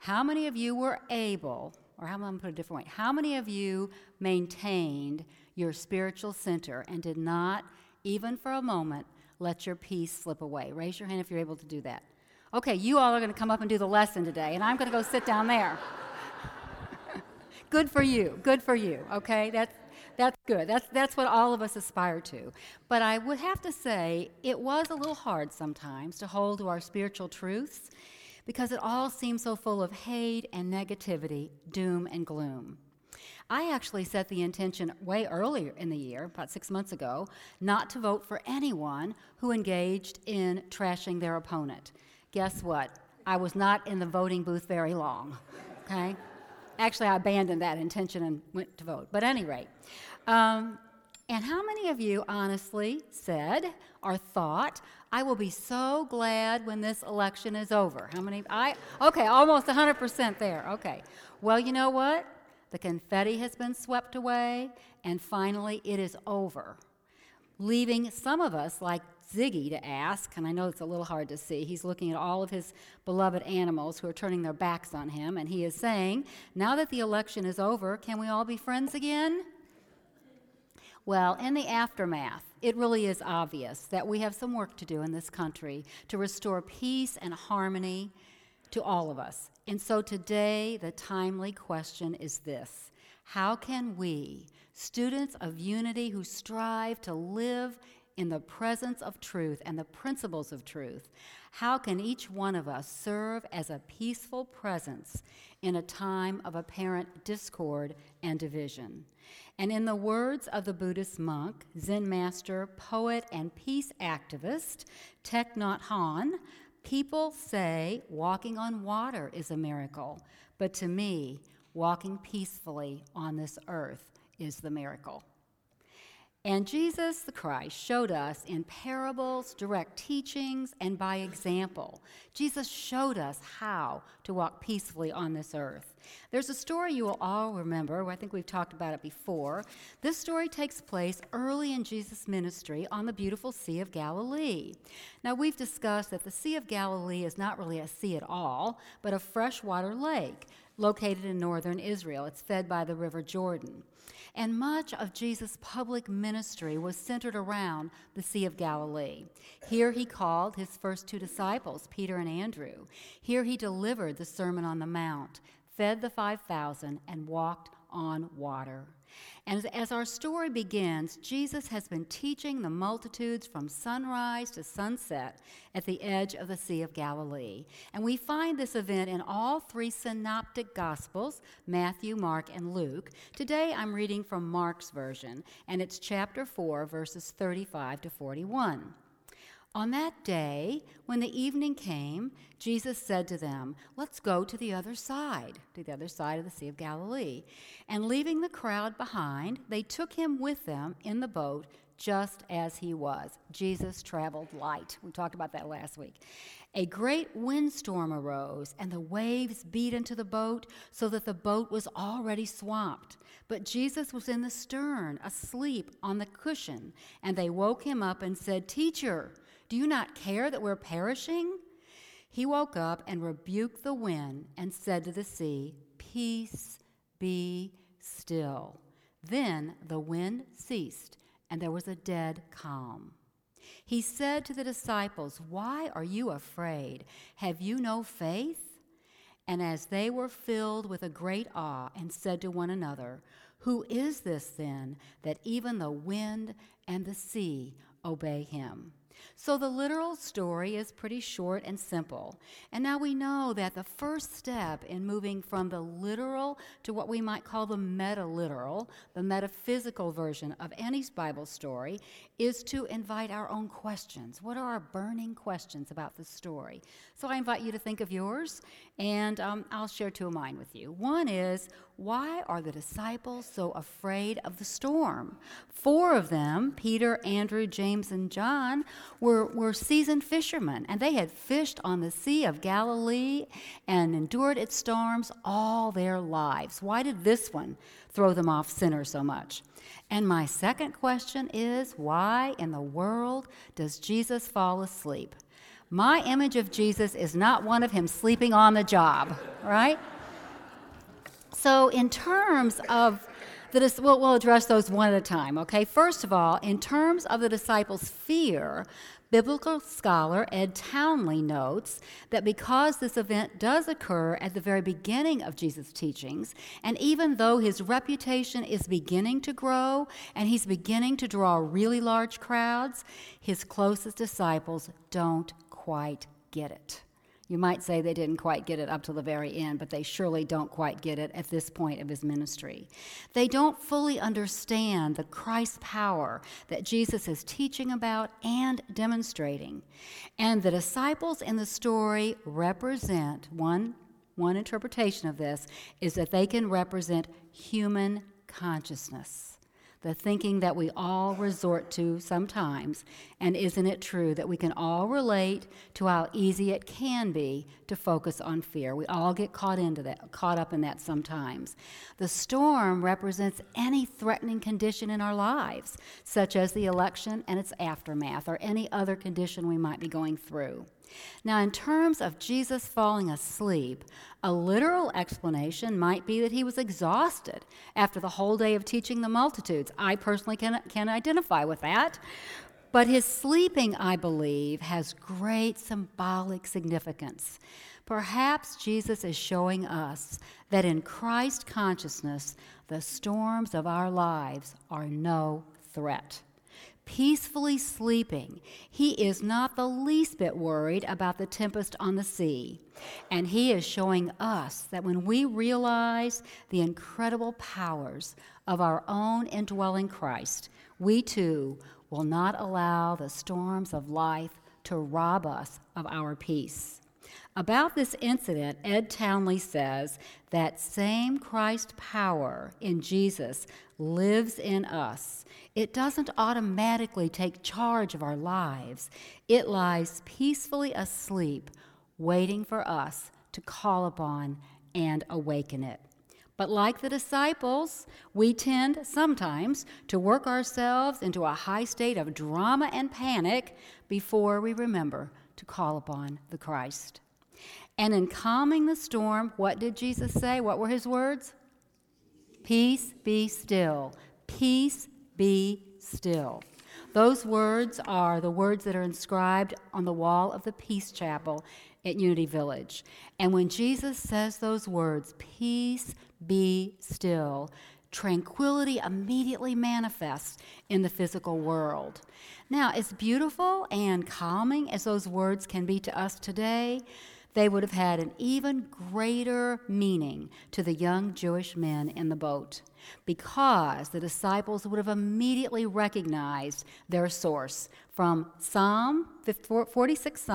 How many of you were able, or how am I going to put it a different way, how many of you maintained your spiritual center and did not, even for a moment, let your peace slip away? Raise your hand if you're able to do that. Okay, you all are going to come up and do the lesson today, and I'm going to go sit down there. Good for you, okay? That's good. That's what all of us aspire to. But I would have to say it was a little hard sometimes to hold to our spiritual truths because it all seems so full of hate and negativity, doom and gloom. I actually set the intention way earlier in the year, about 6 months ago, not to vote for anyone who engaged in trashing their opponent. Guess what? I was not in the voting booth very long, okay? Actually, I abandoned that intention and went to vote. But at any rate, and how many of you honestly said or thought, I will be so glad when this election is over? How many? Okay, almost 100% there. Okay. Well, you know what? The confetti has been swept away, and finally it is over, leaving some of us like Ziggy to ask, and I know it's a little hard to see. He's looking at all of his beloved animals who are turning their backs on him, and he is saying, now that the election is over, can we all be friends again? Well, in the aftermath, it really is obvious that we have some work to do in this country to restore peace and harmony to all of us. And so today, the timely question is this: how can we, students of unity who strive to live in the presence of truth and the principles of truth, how can each one of us serve as a peaceful presence in a time of apparent discord and division? And in the words of the Buddhist monk, Zen master, poet, and peace activist Thich Nhat Hanh, people say walking on water is a miracle, but to me, walking peacefully on this earth is the miracle. And Jesus the Christ showed us in parables, direct teachings, and by example. Jesus showed us how to walk peacefully on this earth. There's a story you will all remember. I think we've talked about it before. This story takes place early in Jesus' ministry on the beautiful Sea of Galilee. Now, we've discussed that the Sea of Galilee is not really a sea at all, but a freshwater lake located in northern Israel. It's fed by the River Jordan. And much of Jesus' public ministry was centered around the Sea of Galilee. Here he called his first two disciples, Peter and Andrew. Here he delivered the Sermon on the Mount, fed the 5,000, and walked on water. And as our story begins, Jesus has been teaching the multitudes from sunrise to sunset at the edge of the Sea of Galilee. And we find this event in all three synoptic Gospels, Matthew, Mark, and Luke. Today I'm reading from Mark's version, and it's chapter 4, verses 35 to 41. On that day, when the evening came, Jesus said to them, let's go to the other side of the Sea of Galilee. And leaving the crowd behind, they took him with them in the boat just as he was. Jesus traveled light. We talked about that last week. A great windstorm arose, and the waves beat into the boat so that the boat was already swamped. But Jesus was in the stern, asleep on the cushion, and they woke him up and said, Teacher, do you not care that we're perishing? He woke up and rebuked the wind and said to the sea, Peace, be still. Then the wind ceased, and there was a dead calm. He said to the disciples, Why are you afraid? Have you no faith? And as they were filled with a great awe and said to one another, Who is this then, that even the wind and the sea obey him? So the literal story is pretty short and simple. And now we know that the first step in moving from the literal to what we might call the meta-literal, the metaphysical version of any Bible story, is to invite our own questions. What are our burning questions about the story? So I invite you to think of yours, and I'll share two of mine with you. One is, why are the disciples so afraid of the storm? 4 of them, Peter, Andrew, James, and John, were seasoned fishermen, and they had fished on the Sea of Galilee and endured its storms all their lives. Why did this one throw them off center so much? And my second question is, why in the world does Jesus fall asleep? My image of Jesus is not one of him sleeping on the job, right? So in terms of we'll address those one at a time, okay? First of all, in terms of the disciples' fear, biblical scholar Ed Townley notes that because this event does occur at the very beginning of Jesus' teachings, and even though his reputation is beginning to grow and he's beginning to draw really large crowds, his closest disciples don't quite get it. You might say they didn't quite get it up to the very end, but they surely don't quite get it at this point of his ministry. They don't fully understand the Christ power that Jesus is teaching about and demonstrating. And the disciples in the story represent, one interpretation of this is that they can represent human consciousness. The thinking that we all resort to sometimes, and isn't it true that we can all relate to how easy it can be to focus on fear? We all get caught up in that sometimes. The storm represents any threatening condition in our lives, such as the election and its aftermath, or any other condition we might be going through. Now, in terms of Jesus falling asleep, a literal explanation might be that he was exhausted after the whole day of teaching the multitudes. I personally can identify with that. But his sleeping, I believe, has great symbolic significance. Perhaps Jesus is showing us that in Christ consciousness, the storms of our lives are no threat. Peacefully sleeping, he is not the least bit worried about the tempest on the sea. And he is showing us that when we realize the incredible powers of our own indwelling Christ, we too will not allow the storms of life to rob us of our peace. About this incident, Ed Townley says that same Christ power in Jesus lives in us. It doesn't automatically take charge of our lives. It lies peacefully asleep, waiting for us to call upon and awaken it. But like the disciples, we tend sometimes to work ourselves into a high state of drama and panic before we remember to call upon the Christ. And in calming the storm, what did Jesus say? What were his words? Peace, be still. Peace, be still. Those words are the words that are inscribed on the wall of the Peace Chapel at Unity Village. And when Jesus says those words, peace, be still, tranquility immediately manifests in the physical world. Now, as beautiful and calming as those words can be to us today, they would have had an even greater meaning to the young Jewish men in the boat, because the disciples would have immediately recognized their source from Psalm 46,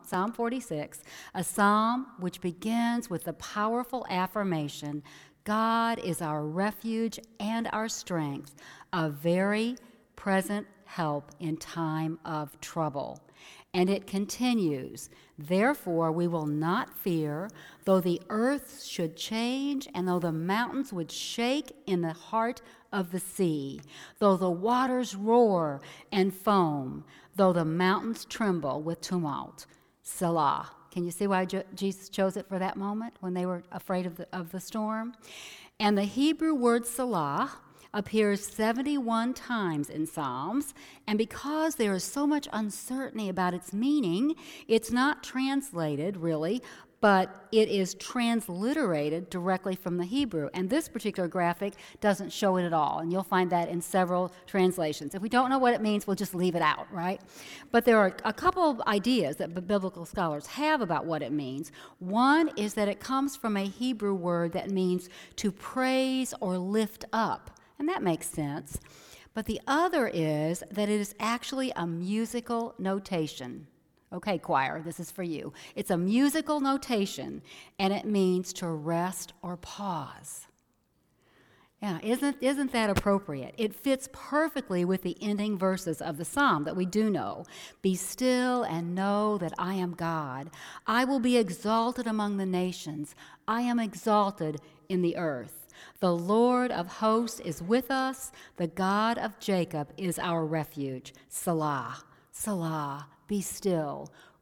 a psalm which begins with the powerful affirmation, God is our refuge and our strength, a very present help in time of trouble. And it continues, therefore we will not fear, though the earth should change, and though the mountains would shake in the heart of the sea, though the waters roar and foam, though the mountains tremble with tumult. Selah. Can you see why Jesus chose it for that moment when they were afraid of the storm? And the Hebrew word Selah appears 71 times in Psalms, and because there is so much uncertainty about its meaning, it's not translated really, but it is transliterated directly from the Hebrew. And this particular graphic doesn't show it at all, and you'll find that in several translations. If we don't know what it means, we'll just leave it out, right? But there are a couple of ideas that biblical scholars have about what it means. One is that it comes from a Hebrew word that means to praise or lift up. And that makes sense. But the other is that it is actually a musical notation. Okay, choir, this is for you. It's a musical notation, and it means to rest or pause. Yeah, isn't that appropriate? It fits perfectly with the ending verses of the psalm that we do know. Be still and know that I am God. I will be exalted among the nations. I am exalted in the earth. The Lord of hosts is with us. The God of Jacob is our refuge. Selah, Selah, be still.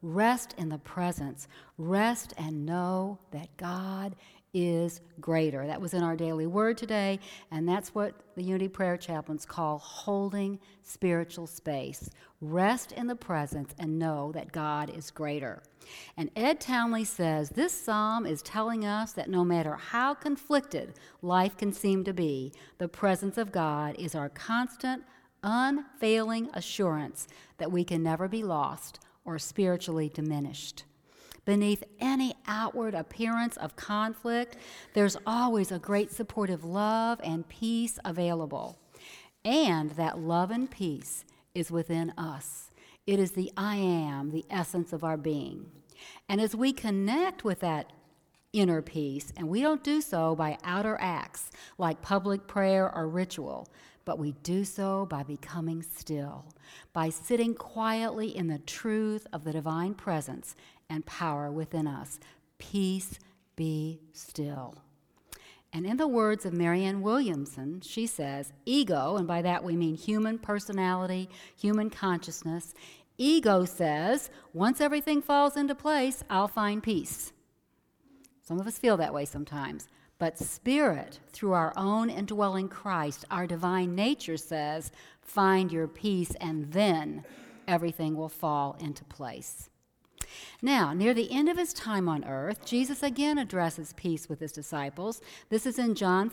Rest in the presence. Rest and know that God is greater. That was in our daily word today, and that's what the Unity Prayer Chaplains call holding spiritual space. Rest in the presence and know that God is greater. And Ed Townley says this psalm is telling us that no matter how conflicted life can seem to be, the presence of God is our constant, unfailing assurance that we can never be lost or spiritually diminished. Beneath any outward appearance of conflict, there's always a great supportive love and peace available. And that love and peace is within us. It is the I am, the essence of our being. And as we connect with that inner peace, and we don't do so by outer acts like public prayer or ritual, but we do so by becoming still, by sitting quietly in the truth of the divine presence and power within us. Peace be still. And in the words of Marianne Williamson, she says, ego, and by that we mean human personality, human consciousness, ego says, once everything falls into place, I'll find peace. Some of us feel that way sometimes. But spirit, through our own indwelling Christ, our divine nature says, find your peace, and then everything will fall into place. Now, near the end of his time on earth, Jesus again addresses peace with his disciples. This is in John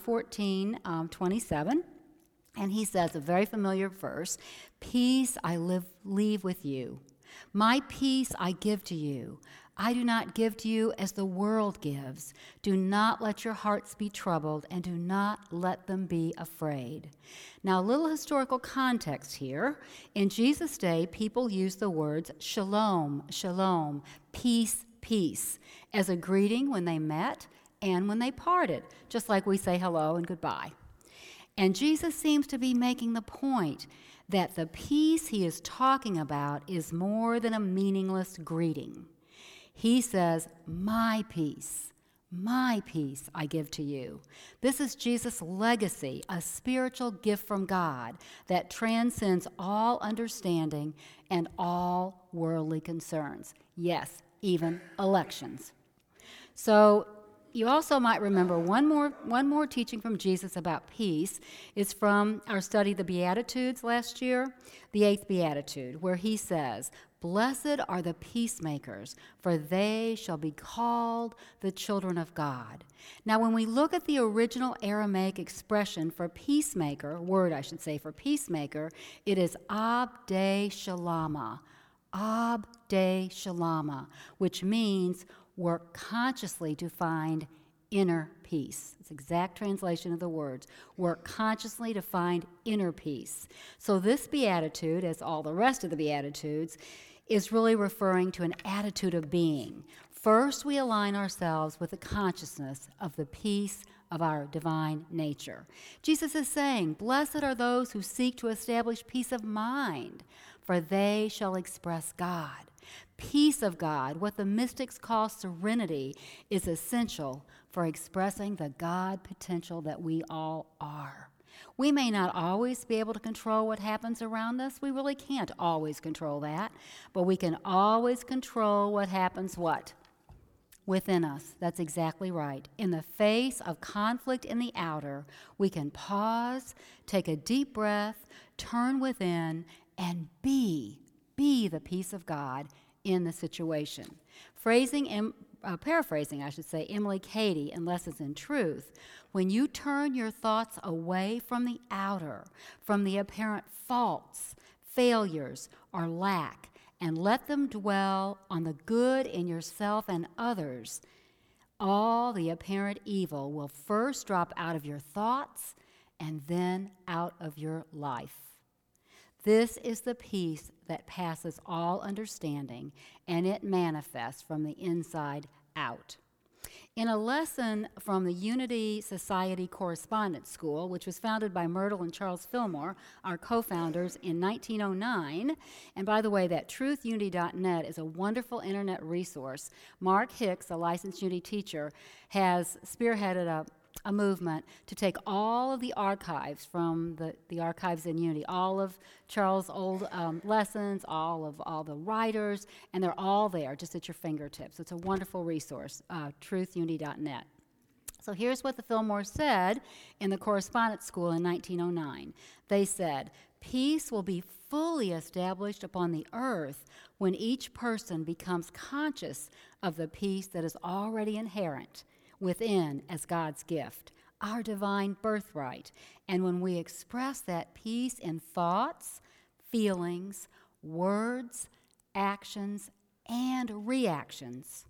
14:27, and he says a very familiar verse, peace I leave with you. My peace I give to you. I do not give to you as the world gives. Do not let your hearts be troubled, and do not let them be afraid. Now, a little historical context here. In Jesus' day, people used the words shalom, shalom, peace, peace, as a greeting when they met and when they parted, just like we say hello and goodbye. And Jesus seems to be making the point that the peace he is talking about is more than a meaningless greeting. He says, my peace I give to you. This is Jesus' legacy, a spiritual gift from God that transcends all understanding and all worldly concerns. Yes, even elections. So you also might remember one more teaching from Jesus about peace is from our study of the Beatitudes last year, the 8th Beatitude, where he says, blessed are the peacemakers, for they shall be called the children of God. Now, when we look at the original Aramaic expression for peacemaker, for peacemaker, it is abde shalama, which means work consciously to find inner peace. It's the exact translation of the words. Work consciously to find inner peace. So this beatitude, as all the rest of the beatitudes, is really referring to an attitude of being. First, we align ourselves with the consciousness of the peace of our divine nature. Jesus is saying, blessed are those who seek to establish peace of mind, for they shall express God. Peace of God, what the mystics call serenity, is essential for expressing the God potential that we all are. We may not always be able to control what happens around us. We really can't always control that. But we can always control what happens within us. That's exactly right. In the face of conflict in the outer, we can pause, take a deep breath, turn within, and be the peace of God in the situation. Paraphrasing, Emily Cady in Lessons in Truth, when you turn your thoughts away from the outer, from the apparent faults, failures, or lack, and let them dwell on the good in yourself and others, all the apparent evil will first drop out of your thoughts and then out of your life. This is the peace that passes all understanding, and it manifests from the inside out. In a lesson from the Unity Society Correspondence School, which was founded by Myrtle and Charles Fillmore, our co-founders, in 1909, and by the way, that truthunity.net is a wonderful internet resource. Mark Hicks, a licensed Unity teacher, has spearheaded a movement to take all of the archives from the archives in Unity, all of Charles' old lessons, all the writers, and they're all there just at your fingertips. It's a wonderful resource, truthunity.net. So here's what the Fillmores said in the Correspondence School in 1909. They said, "Peace will be fully established upon the earth when each person becomes conscious of the peace that is already inherent within as God's gift, our divine birthright, and when we express that peace in thoughts, feelings, words, actions, and reactions,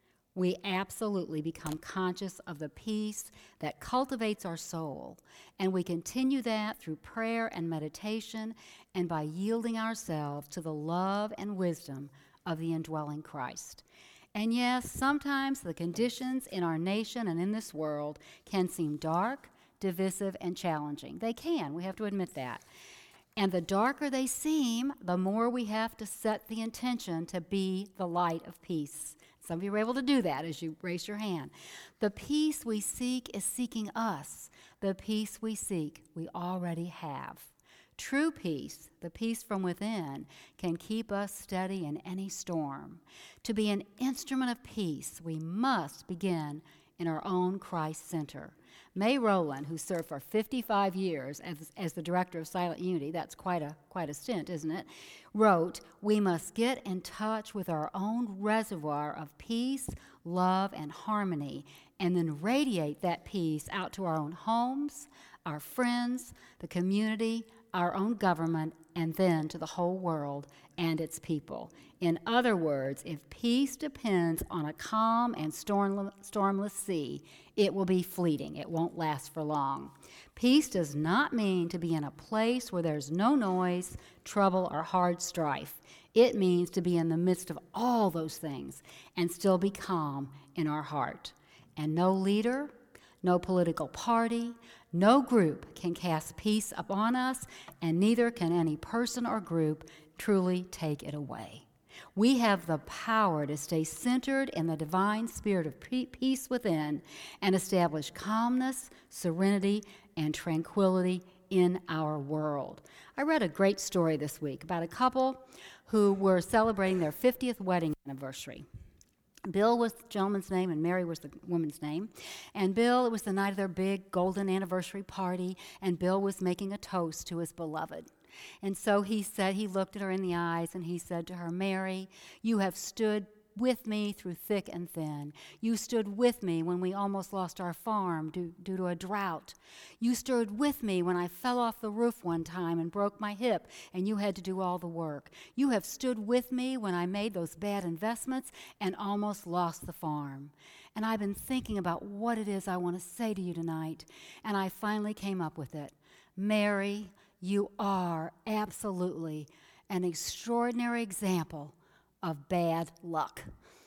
we absolutely become conscious of the peace that cultivates our soul, and we continue that through prayer and meditation and by yielding ourselves to the love and wisdom of the indwelling Christ." And yes, sometimes the conditions in our nation and in this world can seem dark, divisive, and challenging. They can. We have to admit that. And the darker they seem, the more we have to set the intention to be the light of peace. Some of you are able to do that as you raise your hand. The peace we seek is seeking us. The peace we seek, we already have. True peace, the peace from within, can keep us steady in any storm. To be an instrument of peace, we must begin in our own Christ center. May Rowland, who served for 55 years as the director of Silent Unity, that's quite a stint, isn't it, wrote, "We must get in touch with our own reservoir of peace, love, and harmony, and then radiate that peace out to our own homes, our friends, the community, our own government, and then to the whole world and its people." In other words, if peace depends on a calm and stormless sea, it will be fleeting. It won't last for long. Peace does not mean to be in a place where there's no noise, trouble, or hard strife. It means to be in the midst of all those things and still be calm in our heart. And no leader, no political party, no group can cast peace upon us, and neither can any person or group truly take it away. We have the power to stay centered in the divine spirit of peace within and establish calmness, serenity, and tranquility in our world. I read a great story this week about a couple who were celebrating their 50th wedding anniversary. Bill was the gentleman's name and Mary was the woman's name. And Bill, it was the night of their big golden anniversary party, and Bill was making a toast to his beloved. And so he said, he looked at her in the eyes and he said to her, "Mary, you have stood with me through thick and thin. You stood with me when we almost lost our farm due to a drought. You stood with me when I fell off the roof one time and broke my hip and you had to do all the work. You have stood with me when I made those bad investments and almost lost the farm. And I've been thinking about what it is I want to say to you tonight, and I finally came up with it. Mary, you are absolutely an extraordinary example of bad luck."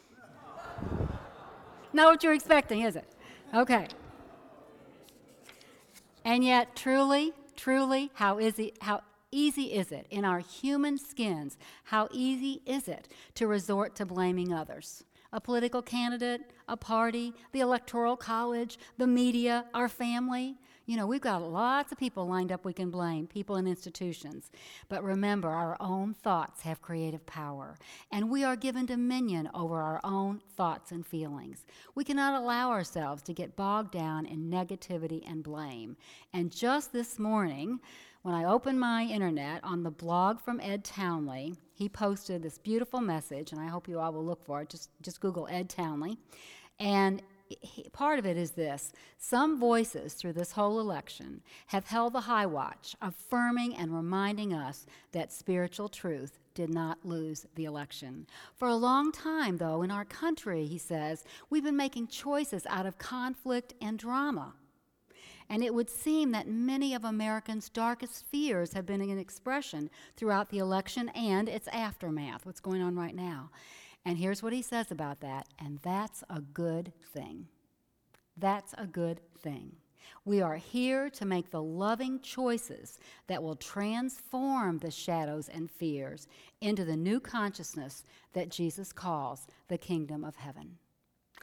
Not what you're expecting, is it? Okay. And yet, truly, how easy is it in our human skins, how easy is it to resort to blaming others? A political candidate, a party, the Electoral College, the media, our family. You know, we've got lots of people lined up we can blame, people and institutions. But remember, our own thoughts have creative power, and we are given dominion over our own thoughts and feelings. We cannot allow ourselves to get bogged down in negativity and blame. And just this morning, when I opened my internet on the blog from Ed Townley, he posted this beautiful message, and I hope you all will look for it. Just Google Ed Townley. And part of it is this: some voices through this whole election have held the high watch, affirming and reminding us that spiritual truth did not lose the election. For a long time, though, in our country, he says, we've been making choices out of conflict and drama. And it would seem that many of Americans' darkest fears have been an expression throughout the election and its aftermath, what's going on right now. And here's what he says about that, and that's a good thing. That's a good thing. We are here to make the loving choices that will transform the shadows and fears into the new consciousness that Jesus calls the kingdom of heaven.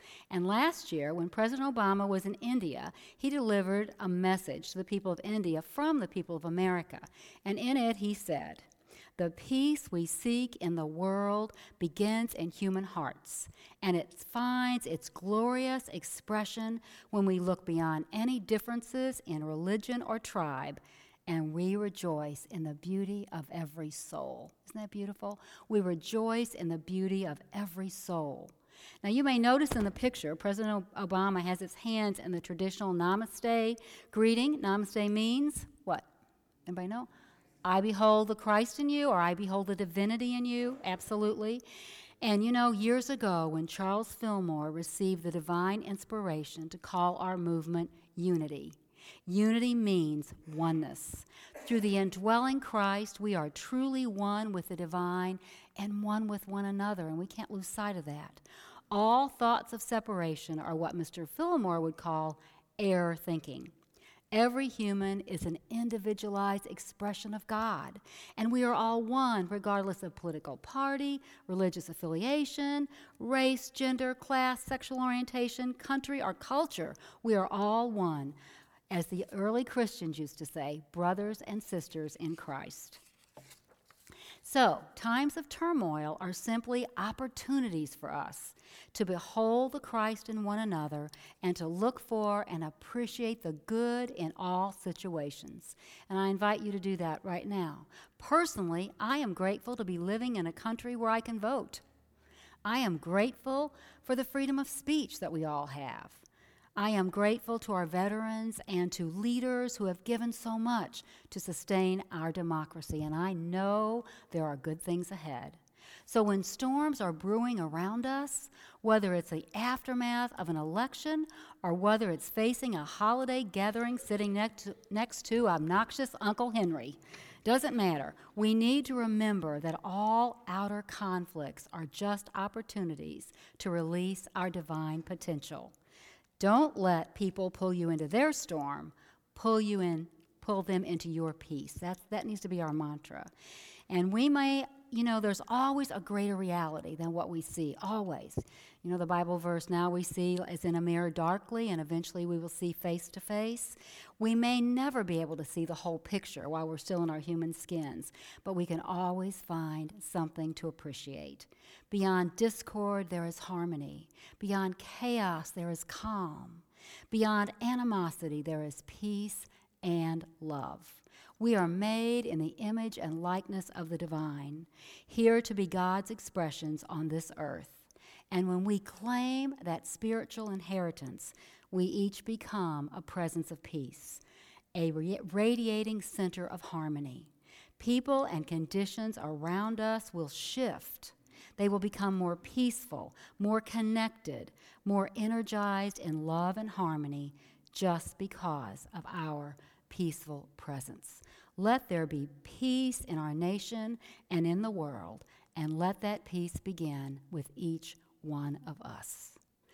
And last year, when President Obama was in India, he delivered a message to the people of India from the people of America. And in it, he said, "The peace we seek in the world begins in human hearts, and it finds its glorious expression when we look beyond any differences in religion or tribe, and we rejoice in the beauty of every soul." Isn't that beautiful? We rejoice in the beauty of every soul. Now, you may notice in the picture, President Obama has his hands in the traditional namaste greeting. Namaste means what? Anybody know? I behold the Christ in you, or I behold the divinity in you. Absolutely. And you know, years ago, when Charles Fillmore received the divine inspiration to call our movement unity, unity means oneness. Through the indwelling Christ, we are truly one with the divine and one with one another, and we can't lose sight of that. All thoughts of separation are what Mr. Fillmore would call error thinking. Every human is an individualized expression of God, and we are all one regardless of political party, religious affiliation, race, gender, class, sexual orientation, country, or culture. We are all one. As the early Christians used to say, brothers and sisters in Christ. So, times of turmoil are simply opportunities for us to behold the Christ in one another and to look for and appreciate the good in all situations. And I invite you to do that right now. Personally, I am grateful to be living in a country where I can vote. I am grateful for the freedom of speech that we all have. I am grateful to our veterans and to leaders who have given so much to sustain our democracy, and I know there are good things ahead. So when storms are brewing around us, whether it's the aftermath of an election or whether it's facing a holiday gathering sitting next to obnoxious Uncle Henry, doesn't matter. We need to remember that all outer conflicts are just opportunities to release our divine potential. Don't let people pull you into their storm. Pull them into your peace. That needs to be our mantra. And we may, there's always a greater reality than what we see, always. The Bible verse, now we see as in a mirror darkly, and eventually we will see face to face. We may never be able to see the whole picture while we're still in our human skins, but we can always find something to appreciate. Beyond discord, there is harmony. Beyond chaos, there is calm. Beyond animosity, there is peace and love. We are made in the image and likeness of the divine, here to be God's expressions on this earth. And when we claim that spiritual inheritance, we each become a presence of peace, a radiating center of harmony. People and conditions around us will shift. They will become more peaceful, more connected, more energized in love and harmony just because of our peaceful presence. Let there be peace in our nation and in the world, and let that peace begin with each one of us.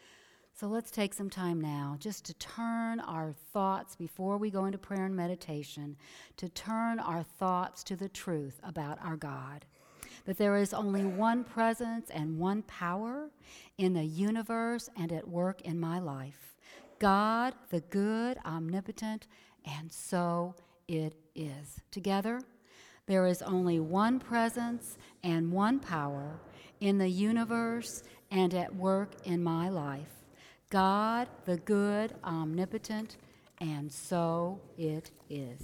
So let's take some time now just to turn our thoughts before we go into prayer and meditation, to turn our thoughts to the truth about our God, that there is only one presence and one power in the universe and at work in my life. God, the good, omnipotent, and so it is. Together, there is only one presence and one power in the universe and at work in my life. God, the good, omnipotent, and so it is.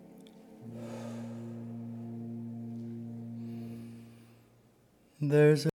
There's